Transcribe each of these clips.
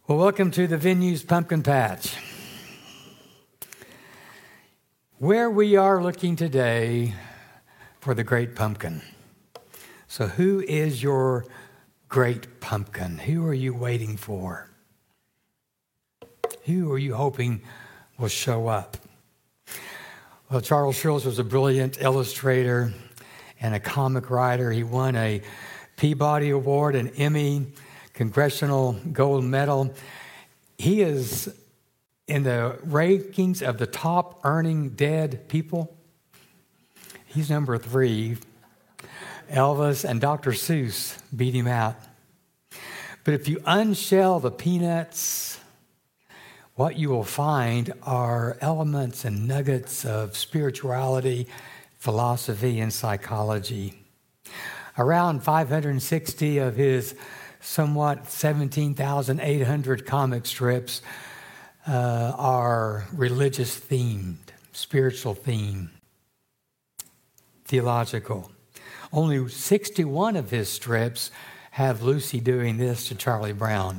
Well, welcome to the Venue's Pumpkin Patch. Where we are looking today for the great pumpkin. So who is your great pumpkin? Who are you waiting for? Who are you hoping will show up? Well, Charles Schulz was a brilliant illustrator and a comic writer. He won a Peabody Award, an Emmy, Congressional Gold Medal. He is in the rankings of the top earning dead people. He's number 3. Elvis and Dr. Seuss beat him out. But if you unshell the peanuts, what you will find are elements and nuggets of spirituality, philosophy, and psychology. Around 560 of his somewhat 17,800 comic strips are religious themed, spiritual themed, theological. Only 61 of his strips have Lucy doing this to Charlie Brown.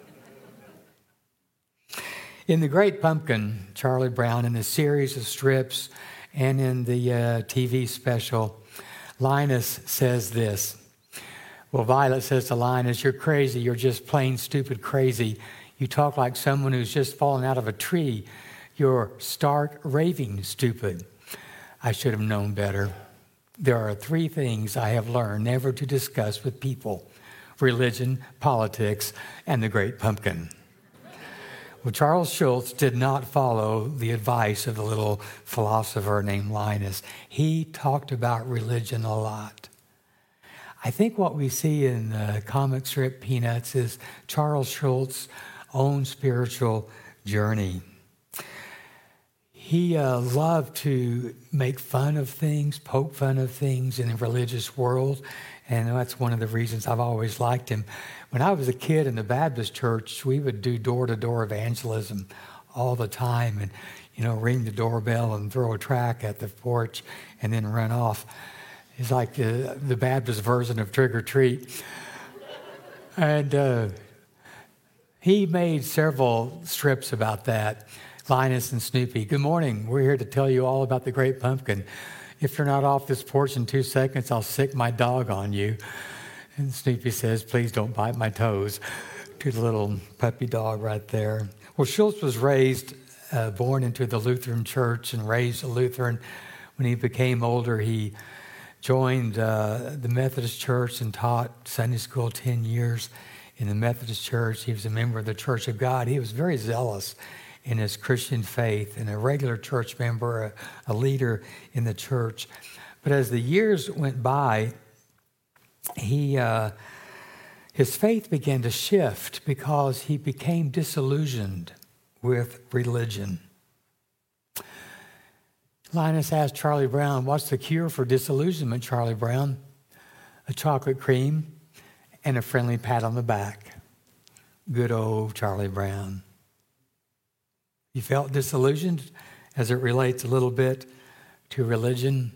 In The Great Pumpkin, Charlie Brown, in a series of strips and in the TV special, Linus says this. Well, Violet says to Linus, "You're crazy. You're just plain stupid crazy. You talk like someone who's just fallen out of a tree. You're stark raving stupid. I should have known better. There are 3 things I have learned never to discuss with people: religion, politics, and the great pumpkin." Well, Charles Schulz did not follow the advice of the little philosopher named Linus. He talked about religion a lot. I think what we see in the comic strip Peanuts is Charles Schulz's own spiritual journey. He loved to make fun of things, poke fun of things in the religious world, and that's one of the reasons I've always liked him. When I was a kid in the Baptist church, we would do door-to-door evangelism all the time and, ring the doorbell and throw a tract at the porch and then run off. It's like the Baptist version of trick or treat. And he made several strips about that. Linus and Snoopy. "Good morning. We're here to tell you all about the great pumpkin. If you're not off this porch in 2 seconds, I'll sick my dog on you." And Snoopy says, "Please don't bite my toes," to the little puppy dog right there. Well, Schulz was born into the Lutheran church and raised a Lutheran. When he became older, he joined the Methodist Church and taught Sunday school 10 years in the Methodist Church. He was a member of the Church of God. He was very zealous in his Christian faith and a regular church member, a leader in the church. But as the years went by, his faith began to shift because he became disillusioned with religion. Linus asked Charlie Brown, "What's the cure for disillusionment, Charlie Brown?" "A chocolate cream and a friendly pat on the back." Good old Charlie Brown. You felt disillusioned as it relates a little bit to religion?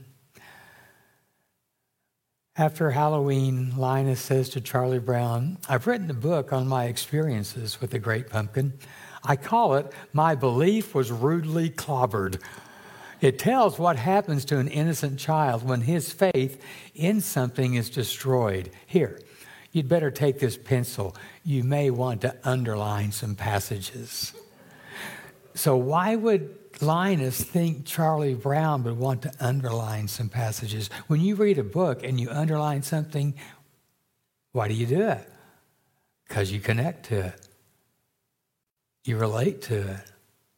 After Halloween, Linus says to Charlie Brown, "I've written a book on my experiences with the great pumpkin. I call it 'My Belief Was Rudely Clobbered.' It tells what happens to an innocent child when his faith in something is destroyed. Here, you'd better take this pencil. You may want to underline some passages." So why would Linus think Charlie Brown would want to underline some passages? When you read a book and you underline something, why do you do it? Because you connect to it. You relate to it.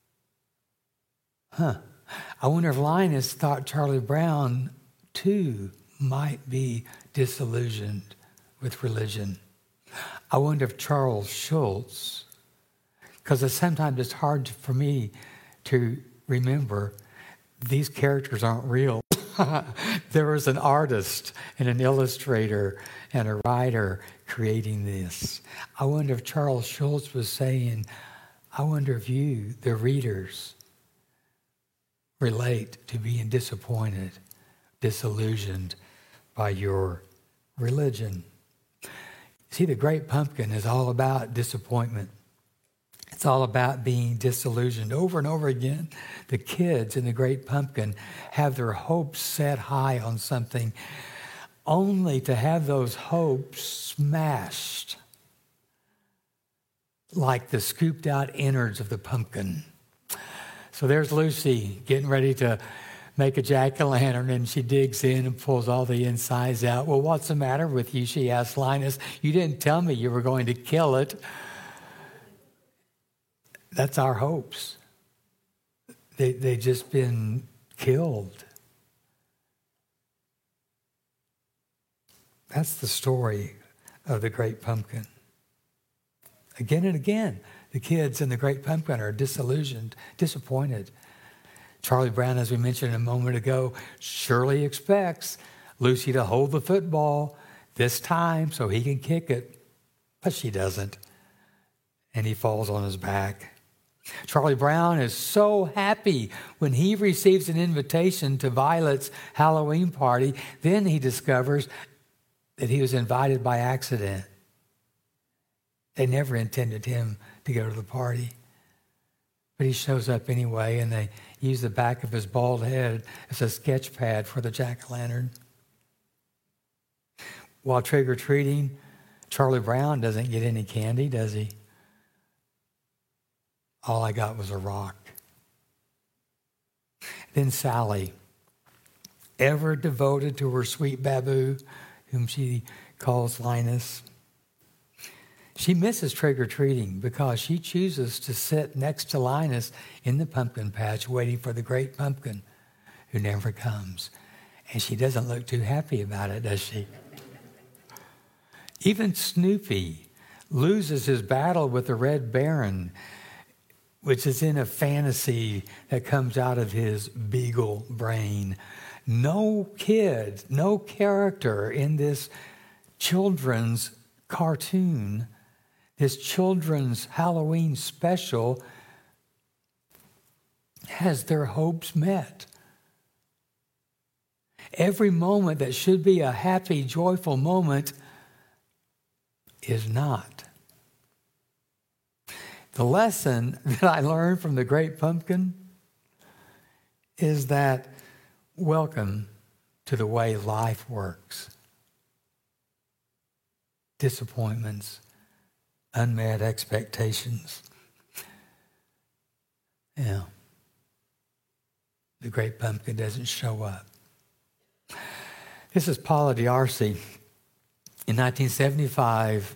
I wonder if Linus thought Charlie Brown, too, might be disillusioned with religion. I wonder if Charles Schulz, because sometimes it's hard for me to remember these characters aren't real. There was an artist and an illustrator and a writer creating this. I wonder if Charles Schulz was saying, I wonder if you, the readers, relate to being disappointed, disillusioned by your religion. See, the great pumpkin is all about disappointment. It's all about being disillusioned. Over and over again, the kids in the Great Pumpkin have their hopes set high on something, only to have those hopes smashed like the scooped out innards of the pumpkin. So there's Lucy getting ready to make a jack-o'-lantern, and she digs in and pulls all the insides out. Well, what's the matter with you? She asked Linus. You didn't tell me you were going to kill it. That's our hopes. They've just been killed. That's the story of the Great Pumpkin. Again and again, the kids in the Great Pumpkin are disillusioned, disappointed. Charlie Brown, as we mentioned a moment ago, surely expects Lucy to hold the football this time so he can kick it, but she doesn't, and he falls on his back. Charlie Brown is so happy when he receives an invitation to Violet's Halloween party. Then he discovers that he was invited by accident. They never intended him to go to the party. But he shows up anyway, and they use the back of his bald head as a sketch pad for the jack-o'-lantern. While trick-or-treating, Charlie Brown doesn't get any candy, does he? All I got was a rock. Then Sally, ever devoted to her sweet Babu, whom she calls Linus, she misses trick-or-treating because she chooses to sit next to Linus in the pumpkin patch waiting for the Great Pumpkin, who never comes. And she doesn't look too happy about it, does she? Even Snoopy loses his battle with the Red Baron, which is in a fantasy that comes out of his beagle brain. No kid, no character in this children's cartoon, this children's Halloween special, has their hopes met. Every moment that should be a happy, joyful moment is not. The lesson that I learned from the Great Pumpkin is that welcome to the way life works. Disappointments, unmet expectations. Yeah. The Great Pumpkin doesn't show up. This is Paula D'Arcy. In 1975,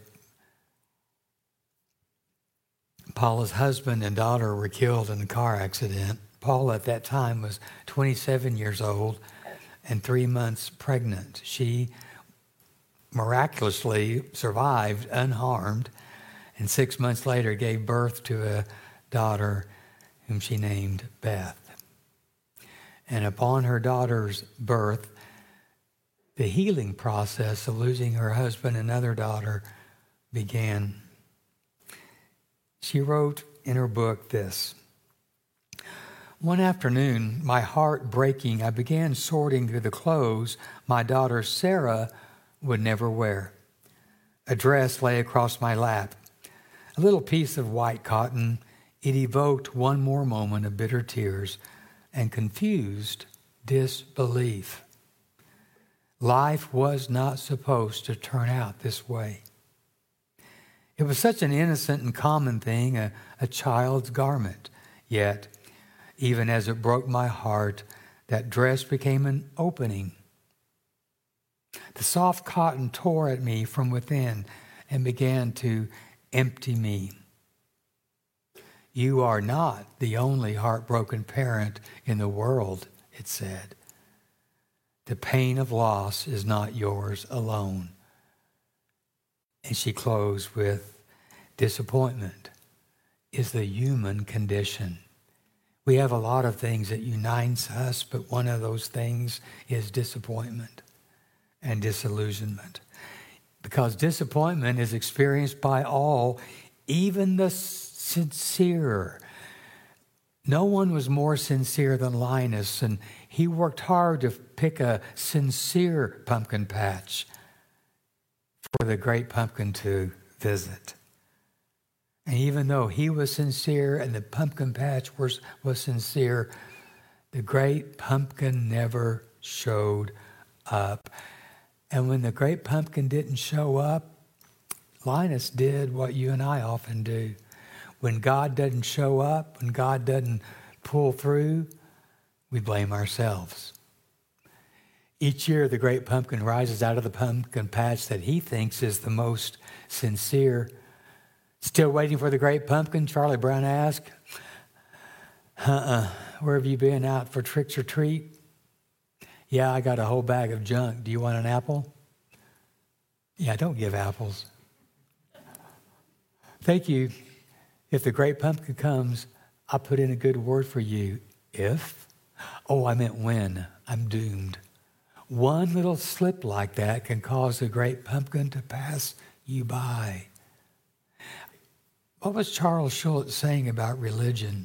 Paula's husband and daughter were killed in a car accident. Paula at that time was 27 years old and 3 months pregnant. She miraculously survived unharmed, and 6 months later gave birth to a daughter whom she named Beth. And upon her daughter's birth, the healing process of losing her husband and other daughter began. She wrote in her book this: "One afternoon, my heart breaking, I began sorting through the clothes my daughter Sarah would never wear. A dress lay across my lap. A little piece of white cotton. It evoked one more moment of bitter tears and confused disbelief. Life was not supposed to turn out this way. It was such an innocent and common thing, a child's garment. Yet, even as it broke my heart, that dress became an opening. The soft cotton tore at me from within and began to empty me. You are not the only heartbroken parent in the world," it said. "The pain of loss is not yours alone." And she closed with, "Disappointment is the human condition. We have a lot of things that unites us, but one of those things is disappointment and disillusionment. Because disappointment is experienced by all, even the sincere." No one was more sincere than Linus, and he worked hard to pick a sincere pumpkin patch for the Great Pumpkin to visit. And even though he was sincere and the pumpkin patch was sincere, the great pumpkin never showed up. And when the great pumpkin didn't show up, Linus did what you and I often do. When God doesn't show up, when God doesn't pull through, we blame ourselves. Each year, the great pumpkin rises out of the pumpkin patch that he thinks is the most sincere. Still waiting for the great pumpkin? Charlie Brown asked. Where have you been? Out for tricks or treat? Yeah, I got a whole bag of junk. Do you want an apple? Yeah, don't give apples. Thank you. If the great pumpkin comes, I'll put in a good word for you. If? Oh, I meant when. I'm doomed. One little slip like that can cause the great pumpkin to pass you by. What was Charles Schulz saying about religion?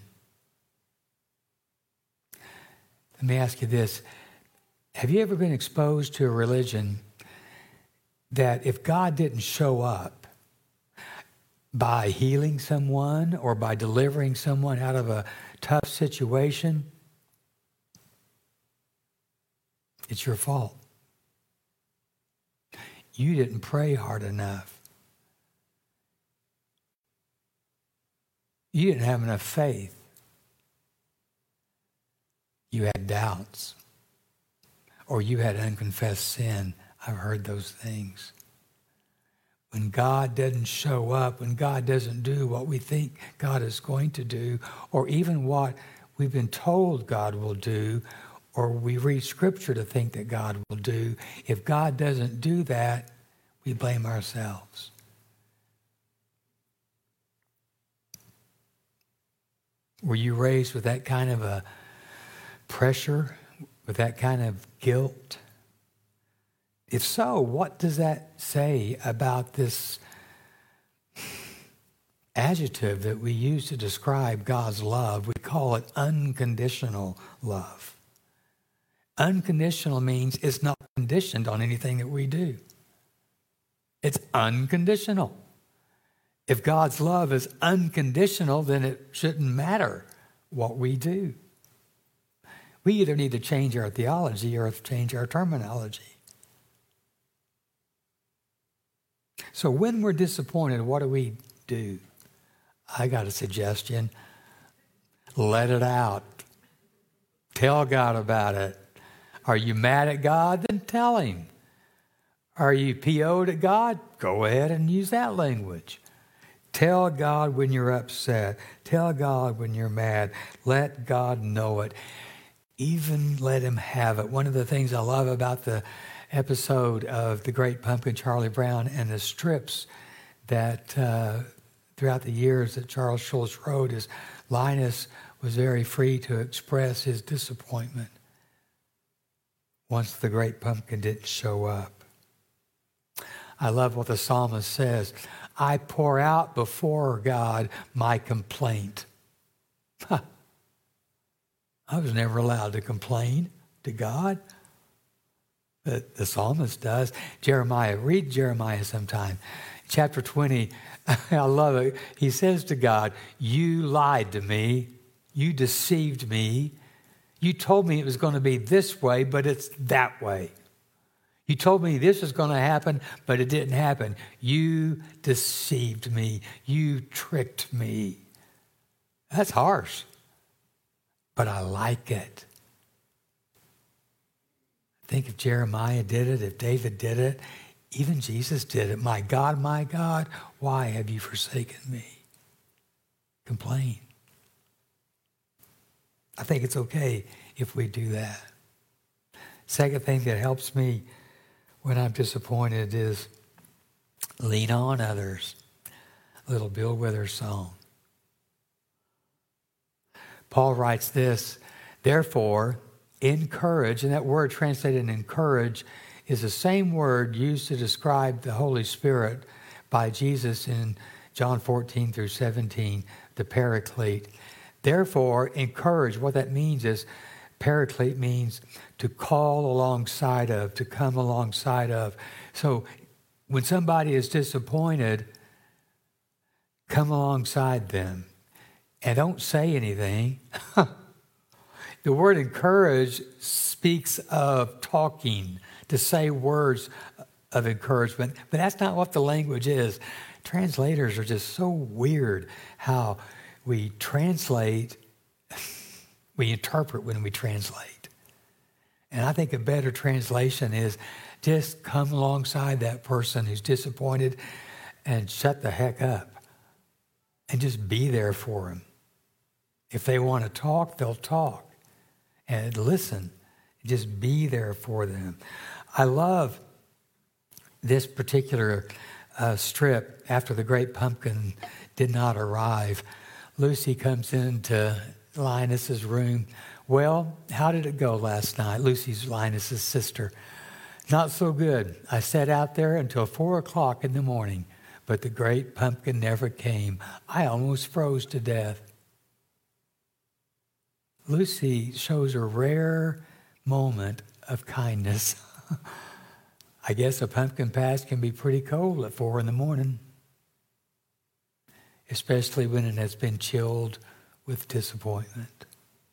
Let me ask you this. Have you ever been exposed to a religion that if God didn't show up by healing someone or by delivering someone out of a tough situation, it's your fault? You didn't pray hard enough. You didn't have enough faith. You had doubts. Or you had unconfessed sin. I've heard those things. When God doesn't show up, when God doesn't do what we think God is going to do, or even what we've been told God will do, or we read Scripture to think that God will do, if God doesn't do that, we blame ourselves. Were you raised with that kind of a pressure, with that kind of guilt? If so, what does that say about this adjective that we use to describe God's love? We call it unconditional love. Unconditional means it's not conditioned on anything that we do. It's unconditional. If God's love is unconditional, then it shouldn't matter what we do. We either need to change our theology or change our terminology. So when we're disappointed, what do? I got a suggestion. Let it out. Tell God about it. Are you mad at God? Then tell him. Are you PO'd at God? Go ahead and use that language. Tell God when you're upset. Tell God when you're mad. Let God know it. Even let him have it. One of the things I love about the episode of The Great Pumpkin, Charlie Brown, and the strips that throughout the years that Charles Schulz wrote is Linus was very free to express his disappointment once the great pumpkin didn't show up. I love what the psalmist says. I pour out before God my complaint. I was never allowed to complain to God. But the psalmist does. Jeremiah, read Jeremiah sometime. Chapter 20, I love it. He says to God, you lied to me. You deceived me. You told me it was going to be this way, but it's that way. You told me this was going to happen, but it didn't happen. You deceived me. You tricked me. That's harsh, but I like it. Think if Jeremiah did it, if David did it, even Jesus did it. My God, why have you forsaken me? Complain. I think it's okay if we do that. Second thing that helps me when I'm disappointed is lean on others. A little Bill Withers song. Paul writes this, therefore, encourage, and that word translated encourage is the same word used to describe the Holy Spirit by Jesus in John 14 through 17, the Paraclete. Therefore, encourage. What that means is, Paraclete means to call alongside of, to come alongside of. So when somebody is disappointed, come alongside them and don't say anything. The word encourage speaks of talking, to say words of encouragement, but that's not what the language is. Translators are just so weird how we translate, we interpret when we translate. And I think a better translation is just come alongside that person who's disappointed and shut the heck up and just be there for them. If they want to talk, they'll talk. And listen, just be there for them. I love this particular strip. After the great pumpkin did not arrive, Lucy comes into Linus's room. Well, how did it go last night? Lucy's Linus's sister. Not so good. I sat out there until 4 o'clock in the morning, but the great pumpkin never came. I almost froze to death. Lucy shows a rare moment of kindness. I guess a pumpkin patch can be pretty cold at 4 in the morning, especially when it has been chilled with disappointment.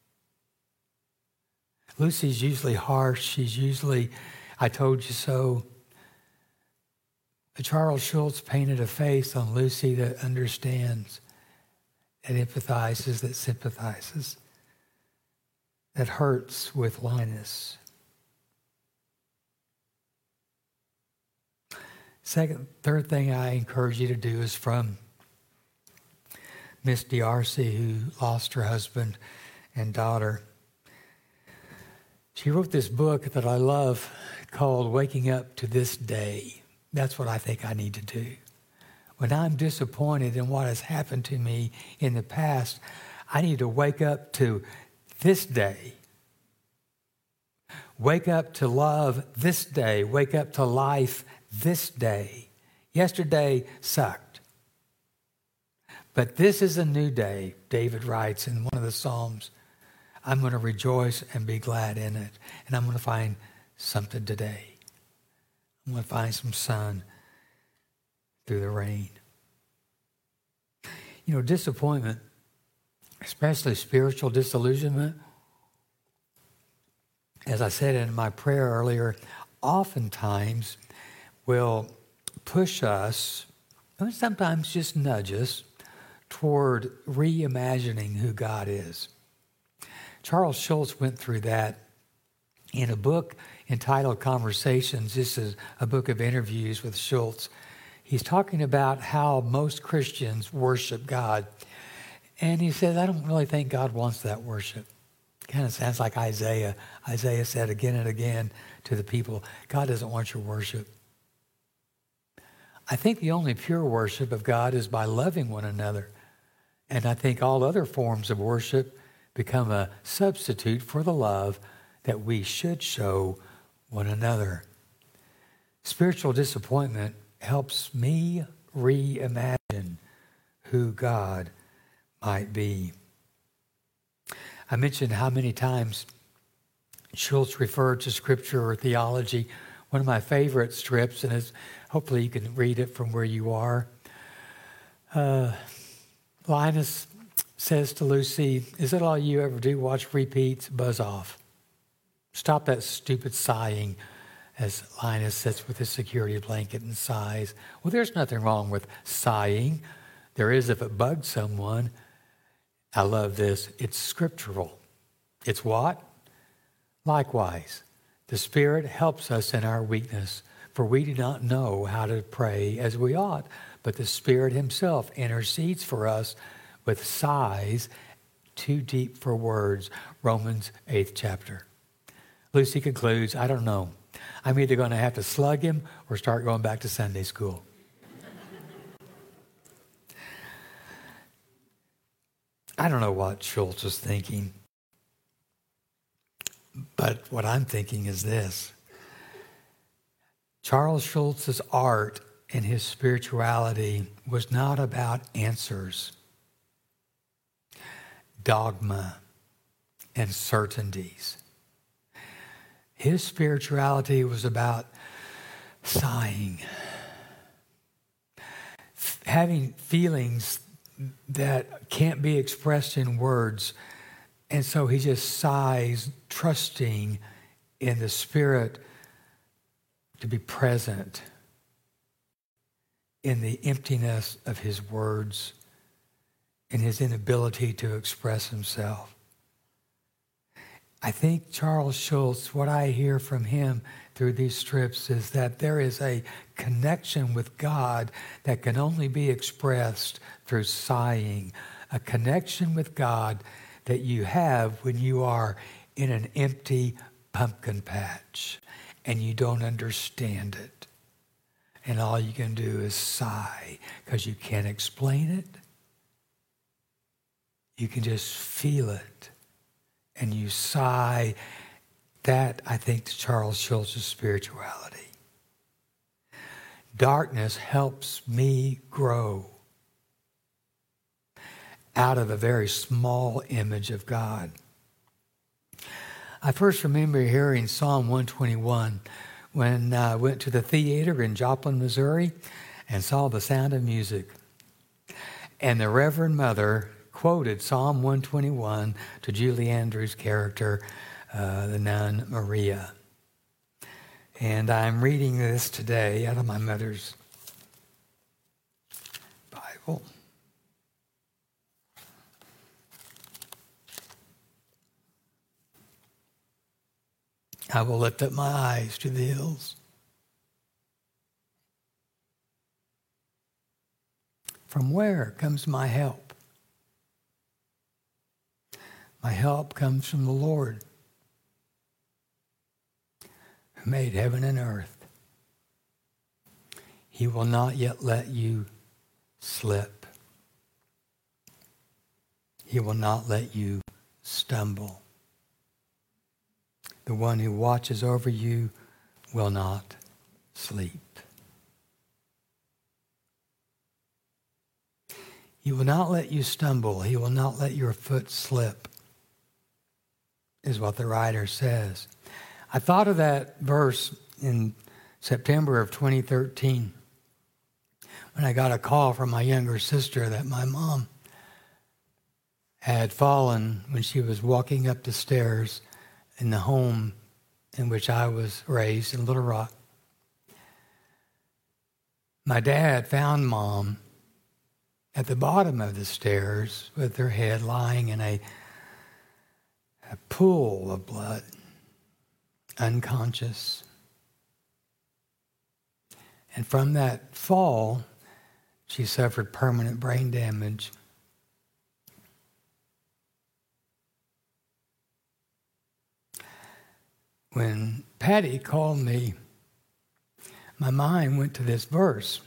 Lucy's usually harsh. She's usually, I told you so. But Charles Schulz painted a face on Lucy that understands, that empathizes, that sympathizes, that hurts with Linus. Third thing I encourage you to do is from Miss D'Arcy, who lost her husband and daughter. She wrote this book that I love called Waking Up to This Day. That's what I think I need to do. When I'm disappointed in what has happened to me in the past, I need to wake up to this day. Wake up to love this day. Wake up to life this day. Yesterday sucked. But this is a new day, David writes in one of the Psalms. I'm going to rejoice and be glad in it. And I'm going to find something today. I'm going to find some sun through the rain. You know, disappointment, especially spiritual disillusionment, as I said in my prayer earlier, oftentimes will push us, and sometimes just nudge us, toward reimagining who God is. Charles Schulz went through that in a book entitled Conversations. This is a book of interviews with Schulz. He's talking about how most Christians worship God. And he says, I don't really think God wants that worship. Kind of sounds like Isaiah. Isaiah said again and again to the people, God doesn't want your worship. I think the only pure worship of God is by loving one another. And I think all other forms of worship become a substitute for the love that we should show one another. Spiritual disappointment helps me reimagine who God might be. I mentioned how many times Schulz referred to scripture or theology. One of my favorite strips, and hopefully you can read it from where you are. Linus says to Lucy, is that all you ever do, watch repeats? Buzz off. Stop that stupid sighing, as Linus sits with his security blanket and sighs. Well, there's nothing wrong with sighing. There is if it bugs someone. I love this. It's scriptural. It's what? Likewise, the Spirit helps us in our weakness, for we do not know how to pray as we ought, but the Spirit himself intercedes for us with sighs too deep for words. Romans 8th chapter. Lucy concludes, I don't know. I'm either going to have to slug him or start going back to Sunday school. I don't know what Schulz was thinking, but what I'm thinking is this. Charles Schulz's art and his spirituality was not about answers, dogma, and certainties. His spirituality was about sighing, having feelings that can't be expressed in words. And so he just sighs, trusting in the Spirit to be present in the emptiness of his words and his inability to express himself. I think Charles Schulz, what I hear from him through these strips is that there is a connection with God that can only be expressed through sighing, a connection with God that you have when you are in an empty pumpkin patch and you don't understand it. And all you can do is sigh because you can't explain it. You can just feel it. And you sigh. That, I think, is Charles Schulz's spirituality. Darkness helps me grow out of a very small image of God. I first remember hearing Psalm 121 when I went to the theater in Joplin, Missouri, and saw The Sound of Music. And the Reverend Mother quoted Psalm 121 to Julie Andrews' character, the nun Maria. And I'm reading this today out of my mother's Bible. I will lift up my eyes to the hills. From where comes my help? My help comes from the Lord, who made heaven and earth. He will not yet let you slip. He will not let you stumble. The one who watches over you will not sleep. He will not let you stumble. He will not let your foot slip, is what the writer says. I thought of that verse in September of 2013 when I got a call from my younger sister that my mom had fallen when she was walking up the stairs in the home in which I was raised in Little Rock. My dad found Mom at the bottom of the stairs with her head lying in a pool of blood, unconscious. And from that fall, she suffered permanent brain damage. When Patty called me, my mind went to this verse.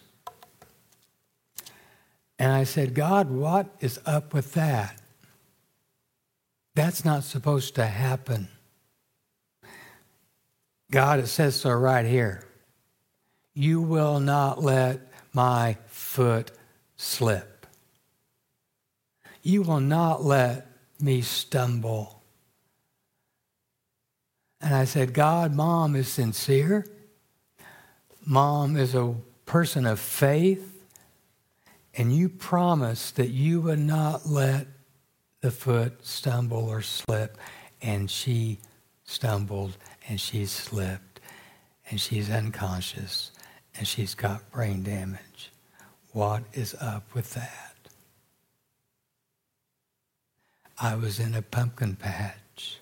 And I said, God, what is up with that? That's not supposed to happen. God, it says so right here. You will not let my foot slip. You will not let me stumble. And I said, God, Mom is sincere. Mom is a person of faith. And you promised that you would not let the foot stumble or slip. And she stumbled and she slipped. And she's unconscious. And she's got brain damage. What is up with that? I was in a pumpkin patch.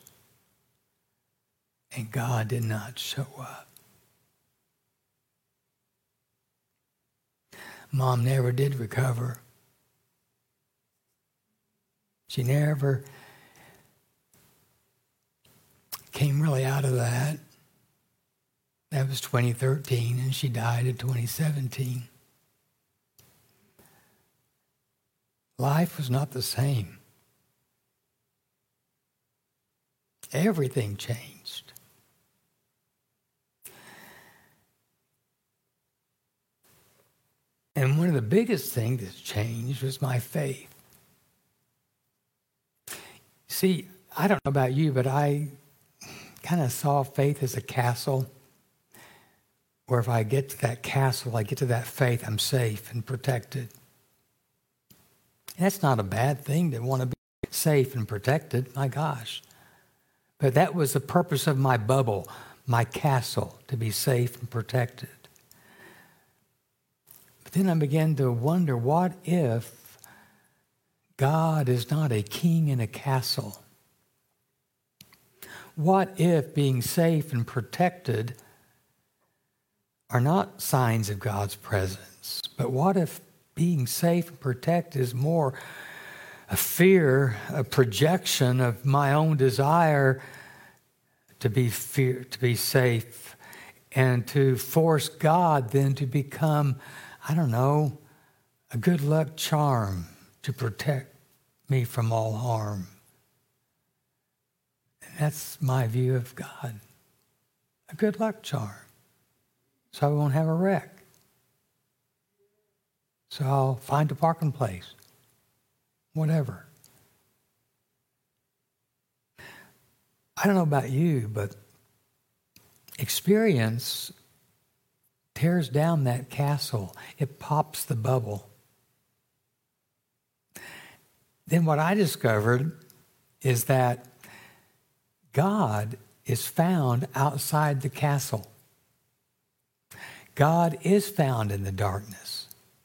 And God did not show up. Mom never did recover. She never came really out of that. That was 2013, and she died in 2017. Life was not the same. Everything changed. And one of the biggest things that's changed was my faith. See, I don't know about you, but I kind of saw faith as a castle where if I get to that castle, I get to that faith, I'm safe and protected. That's not a bad thing to want to be safe and protected. My gosh. But that was the purpose of my bubble, my castle, to be safe and protected. But then I began to wonder, what if God is not a king in a castle? What if being safe and protected are not signs of God's presence? But what if being safe and protected is more a fear, a projection of my own desire to be safe, and to force God then to become, I don't know, a good luck charm to protect me from all harm? And that's my view of God. A good luck charm. So I won't have a wreck. So I'll find a parking place. Whatever. I don't know about you, but experience tears down that castle. It pops the bubble. Then what I discovered is that God is found outside the castle. God is found in the darkness,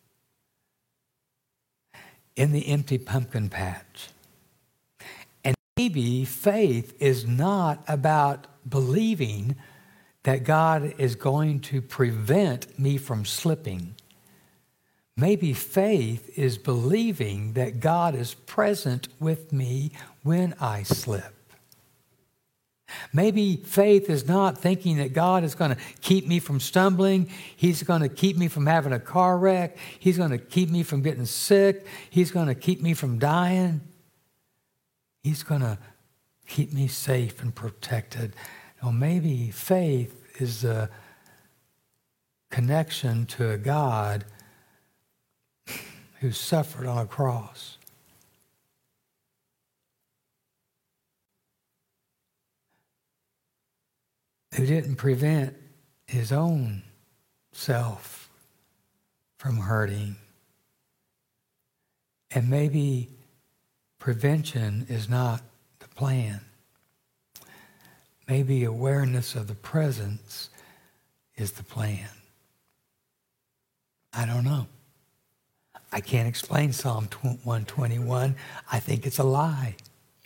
in the empty pumpkin patch. And maybe faith is not about believing that God is going to prevent me from slipping. Maybe faith is believing that God is present with me when I slip. Maybe faith is not thinking that God is going to keep me from stumbling. He's going to keep me from having a car wreck. He's going to keep me from getting sick. He's going to keep me from dying. He's going to keep me safe and protected. Or maybe faith is a connection to a God who suffered on a cross. Who didn't prevent his own self from hurting. And maybe prevention is not the plan. Maybe awareness of the presence is the plan. I don't know. I can't explain Psalm 121. I think it's a lie.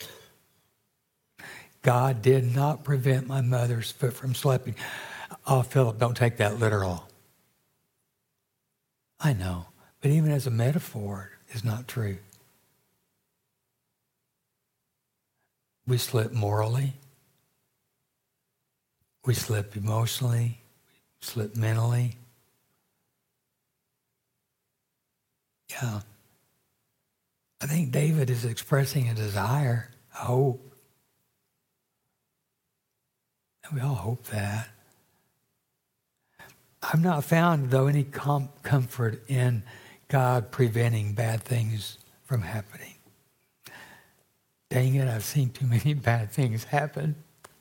God did not prevent my mother's foot from slipping. Oh, Philip, don't take that literal. I know, but even as a metaphor, it's not true. We slip morally. We slip emotionally. We slip mentally. Yeah. I think David is expressing a desire, a hope. And we all hope that. I've not found, though, any comfort in God preventing bad things from happening. Dang it, I've seen too many bad things happen.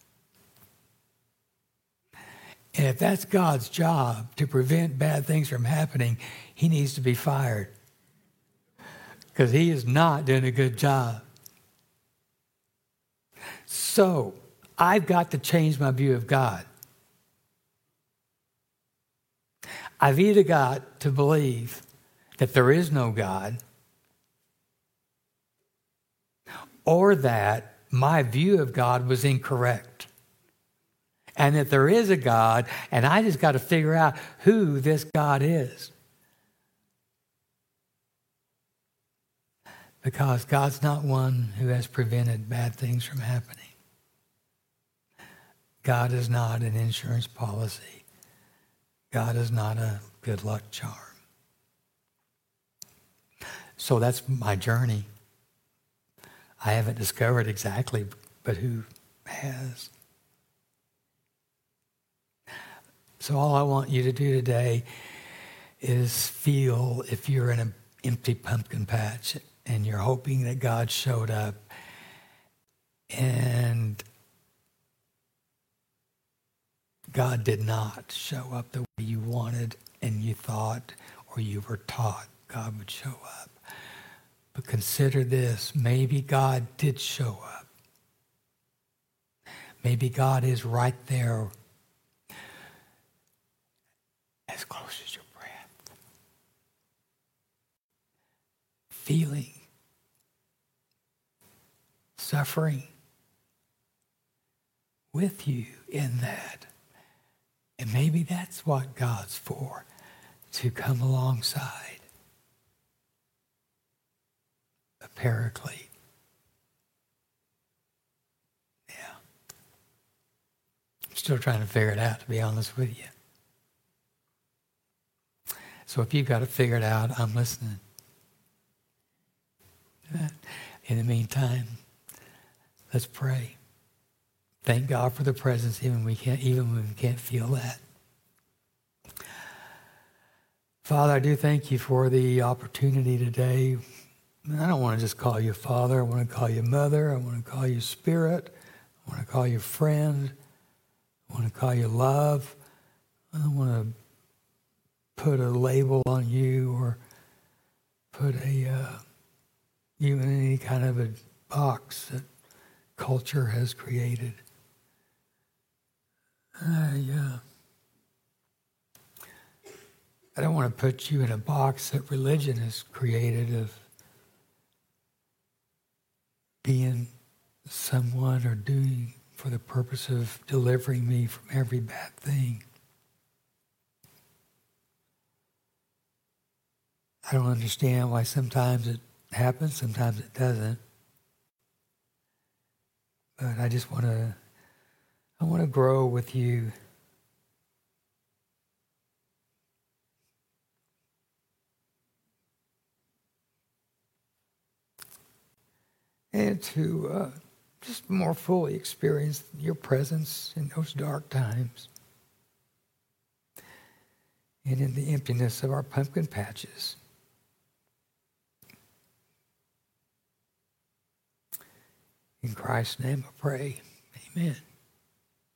And if that's God's job, to prevent bad things from happening, he needs to be fired. Because he is not doing a good job. So, I've got to change my view of God. I've either got to believe that there is no God, or that my view of God was incorrect. And that there is a God, and I just got to figure out who this God is. Because God's not one who has prevented bad things from happening. God is not an insurance policy. God is not a good luck charm. So that's my journey. I haven't discovered exactly, but who has? So all I want you to do today is feel if you're in an empty pumpkin patch and you're hoping that God showed up and God did not show up the way you wanted and you thought or you were taught God would show up. But consider this, maybe God did show up. Maybe God is right there, as close as your breath, feeling, suffering with you in that. And maybe that's what God's for, to come alongside, a paraclete. Yeah. I'm still trying to figure it out, to be honest with you. So if you've got to figure it out, I'm listening. In the meantime, let's pray. Thank God for the presence, even when we can't feel that. Father, I do thank you for the opportunity today. I don't want to just call you Father. I want to call you Mother. I want to call you Spirit. I want to call you Friend. I want to call you Love. I don't want to put a label on you or put you in any kind of a box that culture has created. I don't want to put you in a box that religion has created of being someone or doing for the purpose of delivering me from every bad thing. I don't understand why sometimes it happens, sometimes it doesn't. But I just want to grow with you. And to just more fully experience your presence in those dark times and in the emptiness of our pumpkin patches. In Christ's name I pray. Amen.